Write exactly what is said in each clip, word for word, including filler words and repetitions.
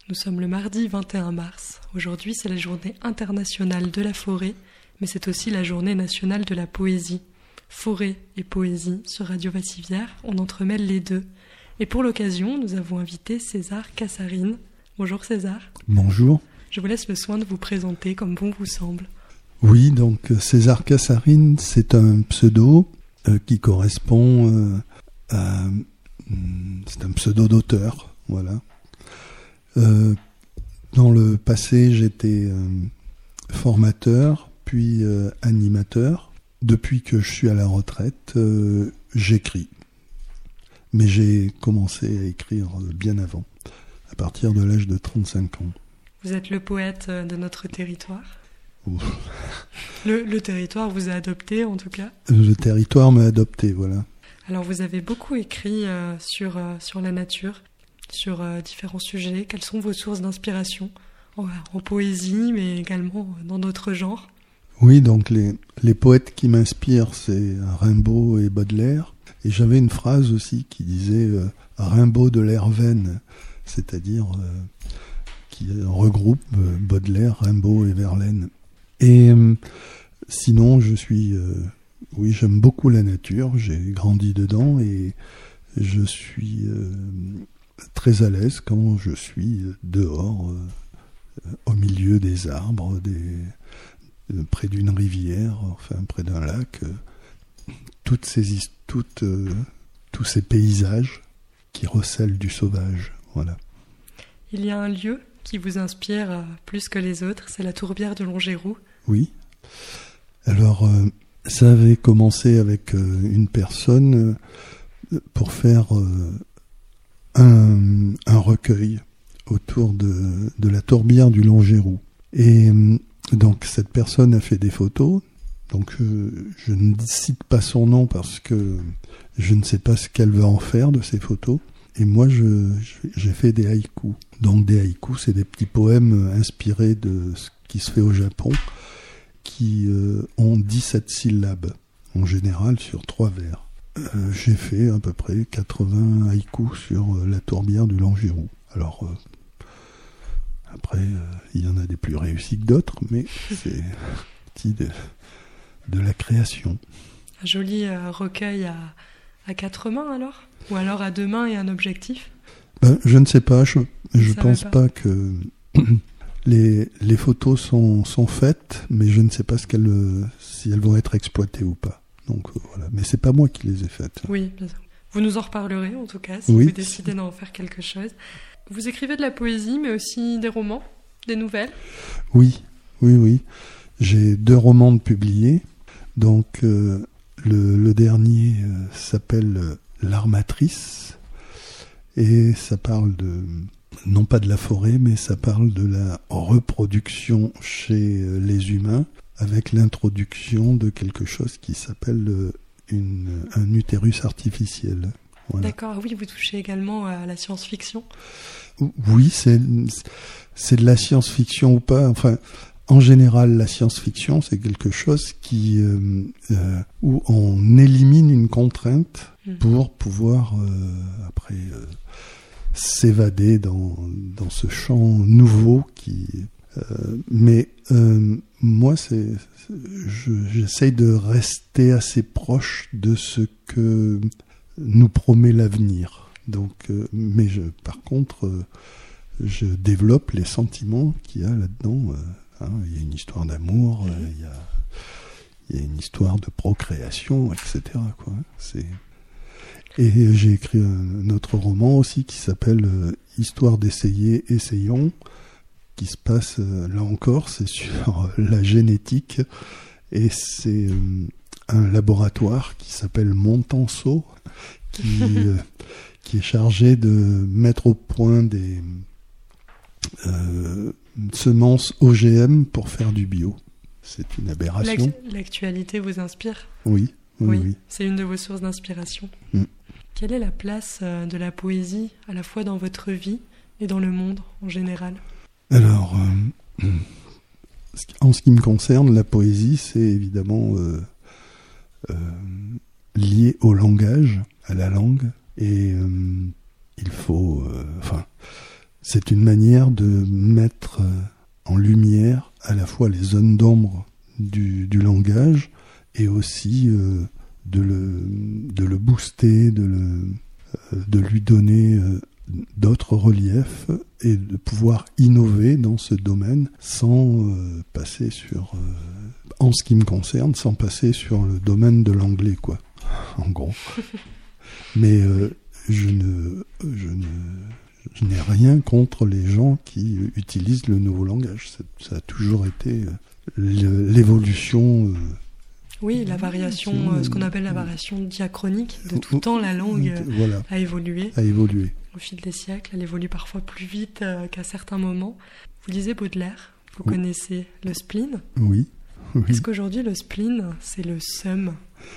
Nous sommes le mardi vingt et un mars. Aujourd'hui, c'est la journée internationale de la forêt, mais c'est aussi la journée nationale de la poésie. Forêt et poésie, sur Radio Vassivière, on entremêle les deux. Et pour l'occasion, nous avons invité César Cassarine. Bonjour César. Bonjour. Je vous laisse le soin de vous présenter comme bon vous semble. Oui, donc César Cassarine, c'est un pseudo euh, qui correspond euh, à... C'est un pseudo d'auteur, voilà. Euh, dans le passé, j'étais euh, formateur, puis euh, animateur. Depuis que je suis à la retraite, euh, j'écris. Mais j'ai commencé à écrire bien avant, à partir de l'âge de trente-cinq ans. Vous êtes le poète de notre territoire. Ouf. Le, le territoire vous a adopté, en tout cas. Le territoire m'a adopté, voilà. Alors, vous avez beaucoup écrit euh, sur, euh, sur la nature, sur euh, différents sujets. Quelles sont vos sources d'inspiration en, en poésie, mais également dans d'autres genres? Oui, donc les, les poètes qui m'inspirent, c'est Rimbaud et Baudelaire. Et j'avais une phrase aussi qui disait euh, « Rimbaud de l'Herveine », c'est-à-dire euh, qui regroupe euh, Baudelaire, Rimbaud et Verlaine. Et euh, sinon, je suis... Euh, oui, j'aime beaucoup la nature, j'ai grandi dedans et je suis euh, très à l'aise quand je suis dehors, euh, au milieu des arbres, des... près d'une rivière, enfin près d'un lac, euh, toutes ces, toutes, euh, tous ces paysages qui recèlent du sauvage, voilà. Il y a un lieu qui vous inspire euh, plus que les autres, c'est la tourbière de Longéroux. Oui. Alors, euh, ça avait commencé avec euh, une personne euh, pour faire euh, un, un recueil autour de, de la tourbière du Longéroux. Et euh, donc cette personne a fait des photos, donc euh, je ne cite pas son nom parce que je ne sais pas ce qu'elle veut en faire de ces photos, et moi je, j'ai fait des haïkus. Donc des haïkus, c'est des petits poèmes inspirés de ce qui se fait au Japon, qui euh, ont dix-sept syllabes, en général sur trois vers. Euh, j'ai fait à peu près quatre-vingts haïkus sur euh, la tourbière du Longéroux. Alors... Euh, Après, euh, il y en a des plus réussis que d'autres, mais c'est partie de, de la création. Un joli euh, recueil à, à quatre mains alors? Ou alors à deux mains et un objectif? ben, Je ne sais pas, je ne pense pas. pas que les, les photos sont, sont faites, mais je ne sais pas ce qu'elles, si elles vont être exploitées ou pas. Donc euh, voilà, mais c'est pas moi qui les ai faites. Oui, bien sûr. Vous nous en reparlerez en tout cas, si oui. vous décidez d'en faire quelque chose. Vous écrivez de la poésie, mais aussi des romans, des nouvelles? Oui, oui, oui. J'ai deux romans de publiés. Donc, euh, le, le dernier euh, s'appelle euh, L'Armatrice. Et ça parle de, non pas de la forêt, mais ça parle de la reproduction chez euh, les humains, avec l'introduction de quelque chose qui s'appelle euh, une, un utérus artificiel. Voilà. D'accord, oui, vous touchez également à la science-fiction. Oui, c'est, c'est de la science-fiction ou pas. Enfin, en général, la science-fiction, c'est quelque chose qui, euh, euh, où on élimine une contrainte mmh. pour pouvoir, euh, après, euh, s'évader dans, dans ce champ nouveau qui... Euh, mais euh, moi, c'est, je, j'essaye de rester assez proche de ce que... nous promet l'avenir. Donc, euh, mais je, par contre, euh, je développe les sentiments qu'il y a là-dedans. Euh, hein, il y a une histoire d'amour, euh, il y a, il y a une histoire de procréation, et cetera. Quoi. C'est... Et j'ai écrit un, un autre roman aussi qui s'appelle euh, Histoire d'essayer, essayons, qui se passe, euh, là encore, c'est sur euh, la génétique, et c'est... Euh, un laboratoire qui s'appelle Montanceau, qui, euh, qui est chargé de mettre au point des euh, semences O G M pour faire du bio. C'est une aberration. L'actu- l'actualité vous inspire? Oui, oui, oui, oui. C'est une de vos sources d'inspiration. Mm. Quelle est la place de la poésie à la fois dans votre vie et dans le monde en général? Alors, euh, en ce qui me concerne, la poésie, c'est évidemment... Euh, Euh, lié au langage, à la langue, et euh, il faut, euh, enfin, c'est une manière de mettre en lumière à la fois les zones d'ombre du, du langage et aussi euh, de, le, de le booster, de, le, euh, de lui donner euh, d'autres reliefs et de pouvoir innover dans ce domaine sans euh, passer sur, euh, en ce qui me concerne, sans passer sur le domaine de l'anglais, quoi, en gros. Mais euh, je ne, je ne, je n'ai rien contre les gens qui utilisent le nouveau langage. Ça, ça a toujours été euh, l'évolution. Euh, oui, la variation, euh, ce qu'on appelle la variation diachronique. De tout temps, la langue euh, voilà, a évolué. A évolué. Au fil des siècles, elle évolue parfois plus vite euh, qu'à certains moments. Vous lisez Baudelaire, vous oui. connaissez le spleen. Oui. oui. Est-ce qu'aujourd'hui, le spleen, c'est le seum?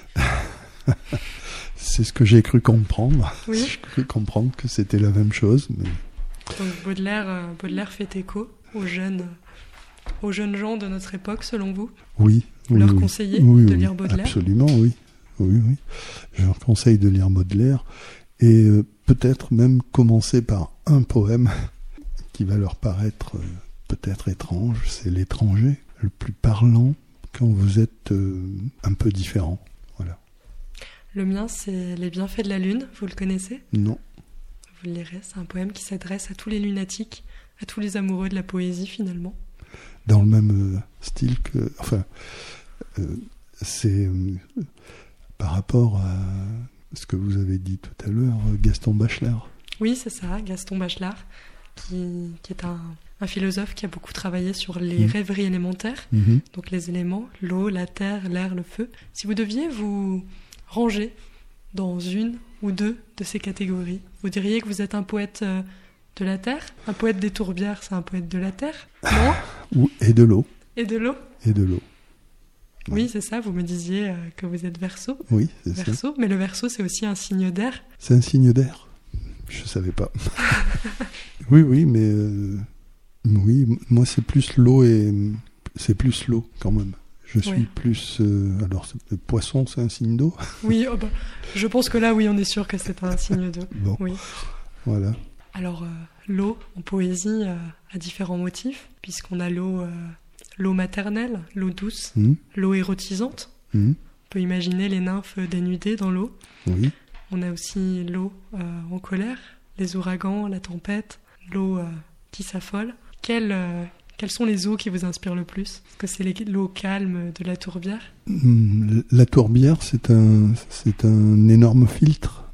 C'est ce que j'ai cru comprendre. Oui. J'ai cru comprendre que c'était la même chose. Mais... Donc Baudelaire, euh, Baudelaire fait écho aux jeunes, aux jeunes gens de notre époque, selon vous? Oui. Vous oui, leur oui. conseillez oui, de oui, lire Baudelaire? Absolument, oui. oui, oui. Je leur conseille de lire Baudelaire et euh, peut-être même commencer par un poème qui va leur paraître euh, peut-être étrange. C'est L'étranger, le plus parlant quand vous êtes euh, un peu différent. Voilà. Le mien, c'est Les bienfaits de la lune. Vous le connaissez? Non. Vous le lirez. C'est un poème qui s'adresse à tous les lunatiques, à tous les amoureux de la poésie, finalement. Dans le même euh, style que... Enfin, euh, c'est euh, par rapport à ce que vous avez dit tout à l'heure, Gaston Bachelard. Oui, c'est ça, Gaston Bachelard, qui, qui est un, un philosophe qui a beaucoup travaillé sur les mmh. rêveries élémentaires, mmh. donc les éléments, l'eau, la terre, l'air, le feu. Si vous deviez vous ranger dans une ou deux de ces catégories, vous diriez que vous êtes un poète euh, de la terre? Un poète des tourbières, c'est un poète de la terre? Non? Et de l'eau. Et de l'eau? Et de l'eau. Oui, c'est ça, vous me disiez euh, que vous êtes Verseau. Oui, c'est Verseau, ça. Mais le Verseau, c'est aussi un signe d'air. C'est un signe d'air? Je savais pas. oui, oui, mais... Euh, oui, moi, c'est plus l'eau et... C'est plus l'eau, quand même. Je suis oui. plus... Euh, alors, le poisson, c'est un signe d'eau? Oui, oh bah, je pense que là, oui, on est sûr que c'est un signe d'eau. Bon, oui. Voilà. Alors, euh, l'eau, en poésie, euh, a différents motifs, puisqu'on a l'eau... Euh, L'eau maternelle, l'eau douce, mmh. l'eau érotisante. Mmh. On peut imaginer les nymphes dénudées dans l'eau. Oui. On a aussi l'eau euh, en colère, les ouragans, la tempête, l'eau euh, qui s'affole. Quelles, euh, quelles sont les eaux qui vous inspirent le plus? Est-ce que c'est les, l'eau calme de la tourbière? mmh, La tourbière, c'est un, c'est un énorme filtre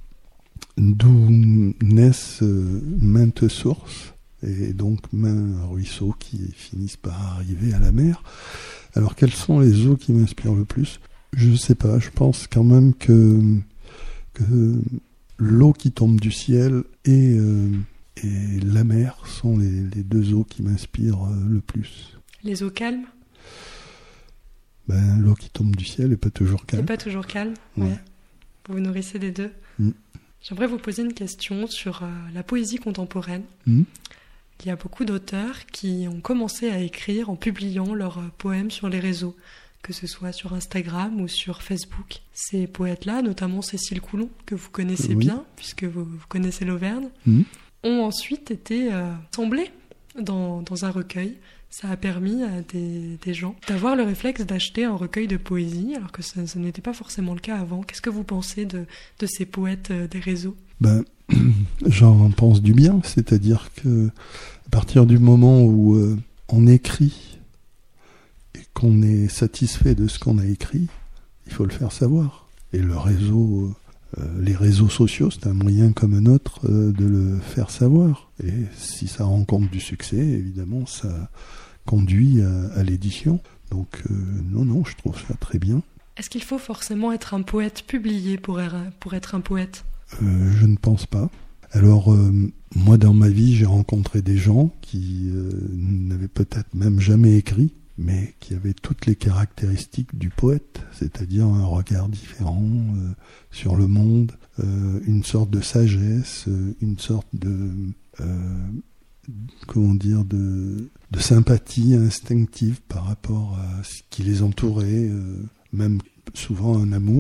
d'où naissent euh, maintes sources. Et donc mains ruisseaux qui finissent par arriver à la mer. Alors quelles sont les eaux qui m'inspirent le plus? Je ne sais pas, je pense quand même que, que l'eau qui tombe du ciel et, euh, et la mer sont les, les deux eaux qui m'inspirent le plus. Les eaux calmes? Ben, l'eau qui tombe du ciel n'est pas toujours calme. n'est pas toujours calme, ouais. ouais. Vous vous nourrissez des deux. Mm. J'aimerais vous poser une question sur euh, la poésie contemporaine. Mm. Il y a beaucoup d'auteurs qui ont commencé à écrire en publiant leurs poèmes sur les réseaux, que ce soit sur Instagram ou sur Facebook. Ces poètes-là, notamment Cécile Coulon, que vous connaissez oui. bien, puisque vous, vous connaissez l'Auvergne, mmh. ont ensuite été euh, assemblés dans, dans un recueil. Ça a permis à des, des gens d'avoir le réflexe d'acheter un recueil de poésie, alors que ça, ça n'était pas forcément le cas avant. Qu'est-ce que vous pensez de, de ces poètes euh, des réseaux? Ben, j'en pense du bien, c'est-à-dire que à partir du moment où euh, on écrit et qu'on est satisfait de ce qu'on a écrit, il faut le faire savoir. Et le réseau, euh, les réseaux sociaux, c'est un moyen comme un autre euh, de le faire savoir. Et si ça rencontre du succès, évidemment, ça conduit à, à l'édition. Donc euh, non, non, je trouve ça très bien. Est-ce qu'il faut forcément être un poète publié pour être, pour être un poète ? Euh, je ne pense pas. Alors, euh, moi, dans ma vie, j'ai rencontré des gens qui euh, n'avaient peut-être même jamais écrit, mais qui avaient toutes les caractéristiques du poète, c'est-à-dire un regard différent euh, sur le monde, euh, une sorte de sagesse, euh, une sorte de, euh, comment dire, de, de sympathie instinctive par rapport à ce qui les entourait, euh, même souvent un amour.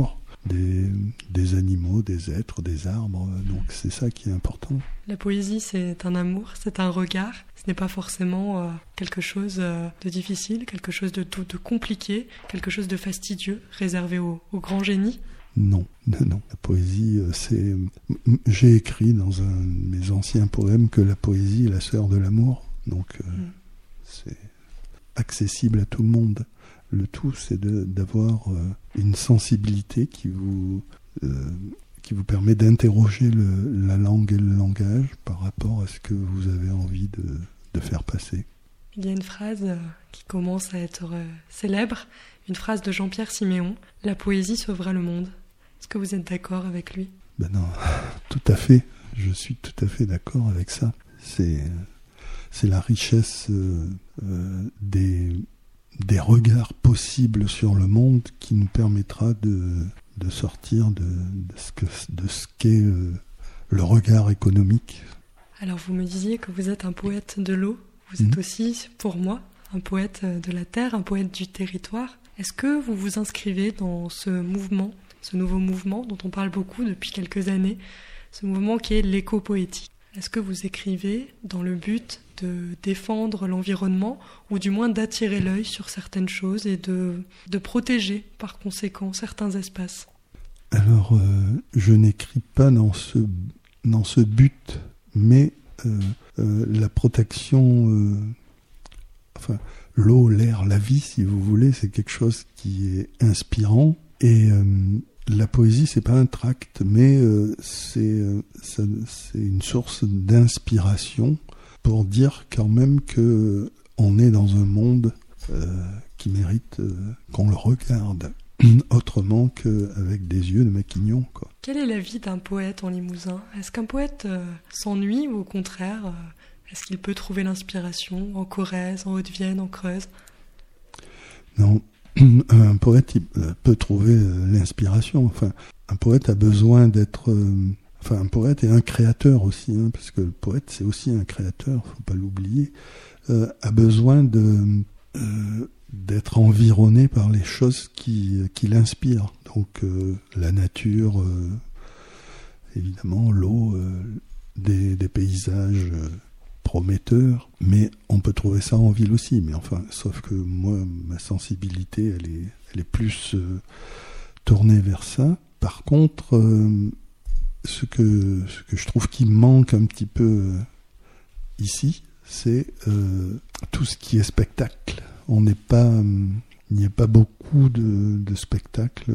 des, des animaux, des êtres, des arbres. Donc c'est ça qui est important. La poésie, c'est un amour, c'est un regard. Ce n'est pas forcément euh, quelque chose euh, de difficile, quelque chose de, de, de compliqué, quelque chose de fastidieux, réservé au, au grand génie. Non, non, non. La poésie, c'est... J'ai écrit dans un de mes anciens poèmes que la poésie est la sœur de l'amour. Donc euh, mm. c'est accessible à tout le monde. Le tout, c'est de, d'avoir euh, une sensibilité qui vous, euh, qui vous permet d'interroger le, la langue et le langage par rapport à ce que vous avez envie de, de faire passer. Il y a une phrase euh, qui commence à être euh, célèbre, une phrase de Jean-Pierre Siméon, « La poésie sauvera le monde ». Est-ce que vous êtes d'accord avec lui ? Ben non, tout à fait. Je suis tout à fait d'accord avec ça. C'est, c'est la richesse euh, euh, des... des regards possibles sur le monde qui nous permettra de, de sortir de, de, ce que, de ce qu'est euh, le regard économique. Alors vous me disiez que vous êtes un poète de l'eau, vous êtes mmh. aussi, pour moi, un poète de la terre, un poète du territoire. Est-ce que vous vous inscrivez dans ce mouvement, ce nouveau mouvement dont on parle beaucoup depuis quelques années, ce mouvement qui est l'éco-poétique ? Est-ce que vous écrivez dans le but de défendre l'environnement ou du moins d'attirer l'œil sur certaines choses et de, de protéger par conséquent certains espaces ? Alors, euh, je n'écris pas dans ce, dans ce but, mais euh, euh, la protection, euh, enfin l'eau, l'air, la vie, si vous voulez, c'est quelque chose qui est inspirant et euh, la poésie, c'est pas un tract, mais euh, c'est, euh, ça, c'est une source d'inspiration pour dire quand même que on est dans un monde euh, qui mérite euh, qu'on le regarde autrement qu'avec des yeux de maquignon, quoi. Quelle est la vie d'un poète en Limousin ? Est-ce qu'un poète euh, s'ennuie ou au contraire, euh, est-ce qu'il peut trouver l'inspiration en Corrèze, en Haute-Vienne, en Creuse ? Non. Un poète il peut trouver l'inspiration. Enfin, un poète a besoin d'être. Euh, enfin, un poète est un créateur aussi, hein, parce que le poète c'est aussi un créateur. Faut pas l'oublier. Euh, a besoin de euh, d'être environné par les choses qui qui l'inspirent. Donc euh, la nature, euh, évidemment, l'eau, euh, des, des paysages. Euh, prometteur, mais on peut trouver ça en ville aussi. Mais enfin, sauf que moi, ma sensibilité, elle est, elle est plus euh, tournée vers ça. Par contre, euh, ce que ce que je trouve qui manque un petit peu euh, ici, c'est euh, tout ce qui est spectacle. On n'est pas, euh, il n'y a pas beaucoup de, de spectacles.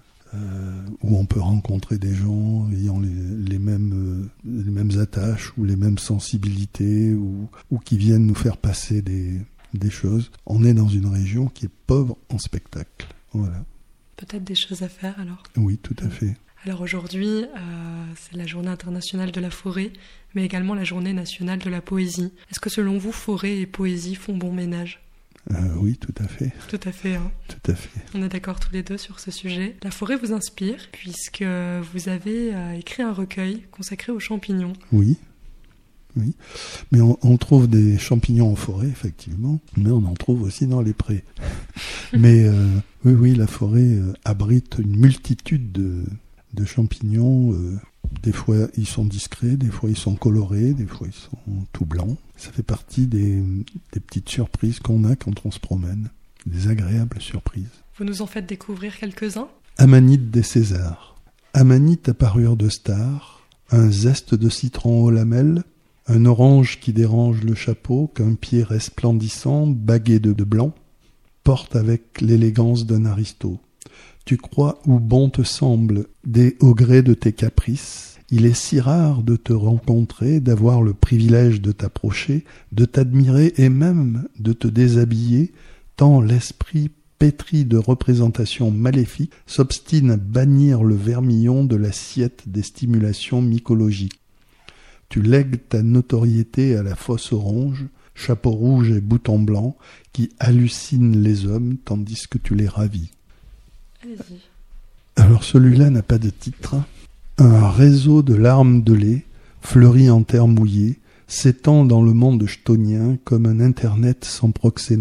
Euh, où on peut rencontrer des gens ayant les, les, mêmes, euh, les mêmes attaches ou les mêmes sensibilités ou, ou qui viennent nous faire passer des, des choses. On est dans une région qui est pauvre en spectacle. Voilà. Peut-être des choses à faire alors ? Oui, tout à fait. Alors aujourd'hui, euh, c'est la journée internationale de la forêt, mais également la journée nationale de la poésie. Est-ce que selon vous, forêt et poésie font bon ménage ? Euh, oui, tout à fait. Tout à fait, hein. Tout à fait. On est d'accord tous les deux sur ce sujet. La forêt vous inspire, puisque vous avez euh, écrit un recueil consacré aux champignons. Oui, oui. Mais on, on trouve des champignons en forêt, effectivement, mais on en trouve aussi dans les prés. mais euh, oui, oui, la forêt euh, abrite une multitude de, de champignons. Euh, des fois, ils sont discrets, des fois, ils sont colorés, des fois, ils sont tout blancs. Ça fait partie des, des petites surprises qu'on a quand on se promène, des agréables surprises. Vous nous en faites découvrir quelques-uns ? Amanite des Césars. Amanite à parure de star, un zeste de citron aux lamelles, un orange qui dérange le chapeau, qu'un pied resplendissant, bagué de, de blanc, porte avec l'élégance d'un aristo. Tu crois où bon te semble, des au gré de tes caprices. Il est si rare de te rencontrer, d'avoir le privilège de t'approcher, de t'admirer et même de te déshabiller, tant l'esprit pétri de représentations maléfiques s'obstine à bannir le vermillon de l'assiette des stimulations mycologiques. Tu lègues ta notoriété à la fausse orange, chapeau rouge et bouton blanc, qui hallucinent les hommes tandis que tu les ravis. Allez-y. Alors celui-là n'a pas de titre. Un réseau de larmes de lait, fleuri en terre mouillée, s'étend dans le monde chtonien comme un internet sans proxénète.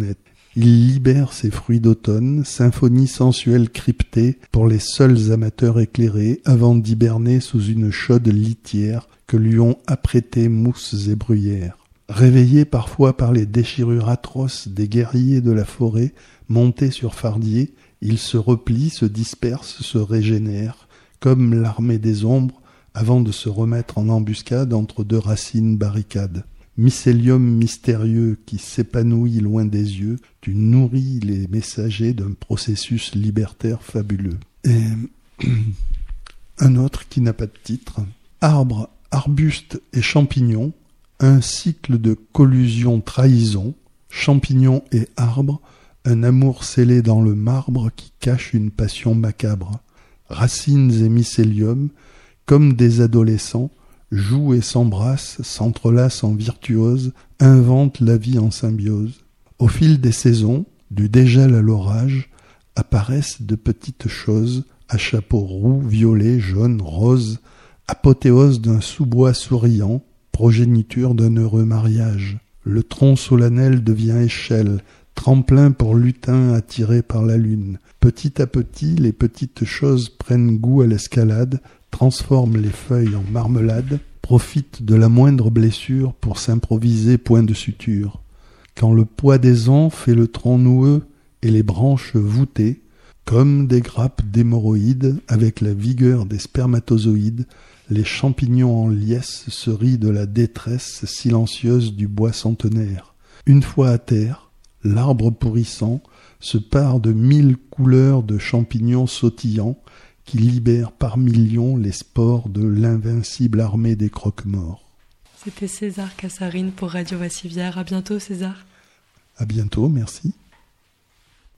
Il libère ses fruits d'automne, symphonie sensuelle cryptée pour les seuls amateurs éclairés, avant d'hiberner sous une chaude litière que lui ont apprêtée mousses et bruyères. Réveillé parfois par les déchirures atroces des guerriers de la forêt, montés sur fardier, il se replie, se disperse, se régénère, comme l'armée des ombres, avant de se remettre en embuscade entre deux racines barricades. Mycélium mystérieux qui s'épanouit loin des yeux, tu nourris les messagers d'un processus libertaire fabuleux. Et un autre qui n'a pas de titre. Arbres, arbustes et champignons, un cycle de collusion-trahison, champignons et arbres, un amour scellé dans le marbre qui cache une passion macabre. Racines et mycélium, comme des adolescents, jouent et s'embrassent, s'entrelacent en virtuoses, inventent la vie en symbiose. Au fil des saisons, du dégel à l'orage, apparaissent de petites choses, à chapeau roux, violet, jaune, rose, apothéose d'un sous-bois souriant, progéniture d'un heureux mariage. Le tronc solennel devient échelle, tremplin pour lutin attiré par la lune. Petit à petit, les petites choses prennent goût à l'escalade, transforment les feuilles en marmelade, profitent de la moindre blessure pour s'improviser point de suture. Quand le poids des ans fait le tronc noueux et les branches voûtées, comme des grappes d'hémorroïdes, avec la vigueur des spermatozoïdes, les champignons en liesse se rient de la détresse silencieuse du bois centenaire. Une fois à terre, l'arbre pourrissant se pare de mille couleurs de champignons sautillants qui libèrent par millions les spores de l'invincible armée des croque-morts. C'était César Cassarine pour Radio Vassivière. À bientôt César. À bientôt, merci.